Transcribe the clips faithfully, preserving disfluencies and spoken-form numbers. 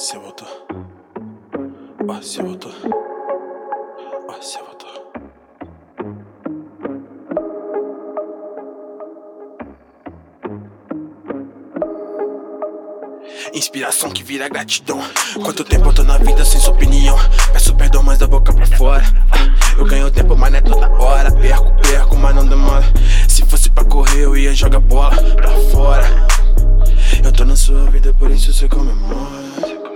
você voltou. Ó, você voltou. Ó, você voltou. Inspiração que vira gratidão. Quanto tempo eu tô na vida sem sua opinião. Peço perdão, mas da boca pra fora. Eu ganho tempo, mas não é toda hora. Perco, perco, mas não demora. Se fosse pra correr, eu ia jogar bola pra fora. Eu tô na sua vida, por isso você comemora.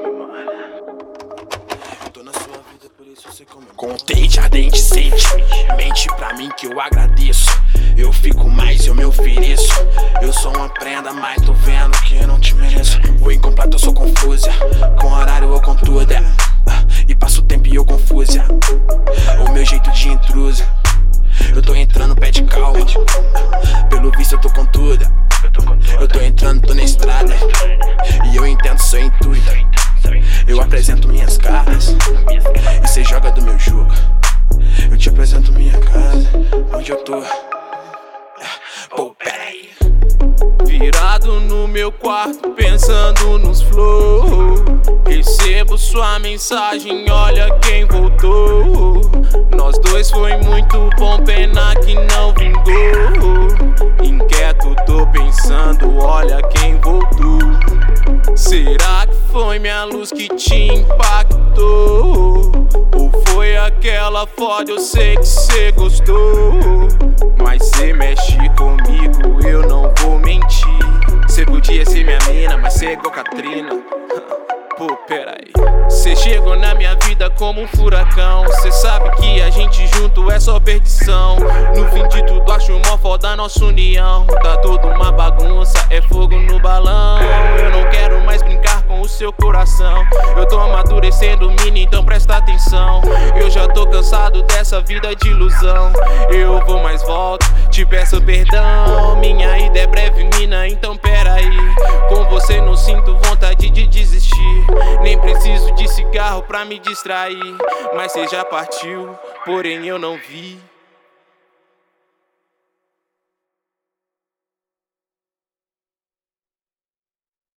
Eu tô na sua vida, por isso você comemora. Contente, ardente, sente. Mente pra mim que eu agradeço. Eu fico mais, eu me ofereço. Eu sou uma prenda, mas tô vendo que eu não te mereço. O incompleto eu sou confusa, com horário ou com tudo, é. E passo o tempo e eu confusa. O meu jeito de intrusa. Eu tô entrando, pede calma. Pelo visto eu tô com tudo. Eu tô entrando, tô na estrada. E eu entendo seu intuito. Eu apresento minhas caras e cê joga do meu jogo. Eu te apresento minha casa, onde eu tô. Pô, peraí. Virado no meu quarto, pensando nos flow. Recebo sua mensagem, olha quem voltou. Nós dois foi muito bom, pena que não vingou. Inquieto tô pensando, olha quem voltou. Será que foi minha luz que te impactou? Ou foi aquela foda, eu sei que cê gostou. Mas cê mexe comigo, eu não vou mentir. Cê podia ser minha mina, mas cê é igual Katrina. Pô, peraí. Cê chegou na minha vida como um furacão. Cê sabe que a gente junto é só perdição. No fim de tudo acho mó foda a nossa união. Tá tudo uma bagunça, é fogo no balão. Eu não quero mais brincar com o seu coração. Eu tô amadurecendo, mina, então presta atenção. Eu já tô cansado dessa vida de ilusão. Eu vou mais volto, te peço perdão. Minha ida é breve, mina, então peraí. Com você não sinto vontade de desistir. Nem preciso de cigarro pra me distrair. Mas cê já partiu, porém eu não vi.